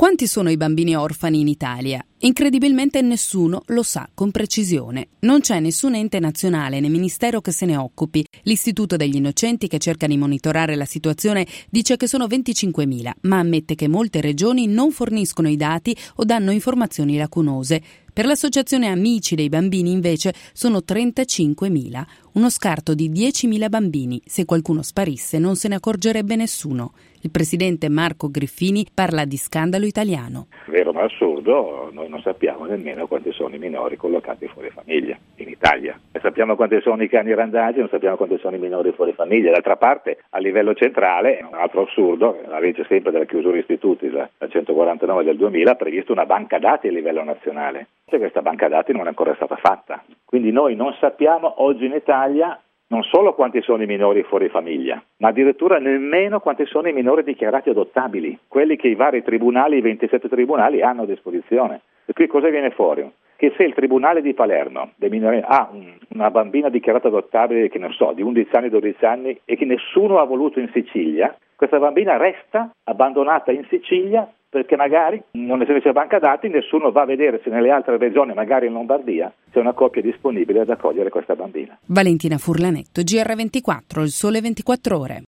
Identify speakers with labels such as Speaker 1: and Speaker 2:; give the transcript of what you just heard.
Speaker 1: Quanti sono i bambini orfani in Italia? Incredibilmente nessuno lo sa con precisione. Non c'è nessun ente nazionale né ministero che se ne occupi. L'Istituto degli Innocenti, che cerca di monitorare la situazione, dice che sono 25.000, ma ammette che molte regioni non forniscono i dati o danno informazioni lacunose. Per l'associazione Amici dei Bambini, invece, sono 35.000, uno scarto di 10.000 bambini. Se qualcuno sparisse non se ne accorgerebbe nessuno. Il presidente Marco Griffini parla di scandalo italiano.
Speaker 2: Vero ma assurdo, noi non sappiamo nemmeno quanti sono i minori collocati fuori famiglia in Italia. E sappiamo quanti sono i cani randagi, non sappiamo quanti sono i minori fuori famiglia. D'altra parte, a livello centrale, un altro assurdo, la legge sempre della chiusura istituti, la 149 del 2000, ha previsto una banca dati a livello nazionale. Questa banca dati non è ancora stata fatta. Quindi noi non sappiamo oggi in Italia non solo quanti sono i minori fuori famiglia, ma addirittura nemmeno quanti sono i minori dichiarati adottabili, quelli che i vari tribunali, i 27 tribunali hanno a disposizione. E qui cosa viene fuori? Che se il tribunale di Palermo dei minori ha una bambina dichiarata adottabile, che non so, di 11 anni, 12 anni, e che nessuno ha voluto in Sicilia, questa bambina resta abbandonata in Sicilia perché magari, non essendoci banca dati, nessuno va a vedere se nelle altre regioni, magari in Lombardia, c'è una coppia disponibile ad accogliere questa bambina.
Speaker 1: Valentina Furlanetto, GR24, Il Sole 24 Ore.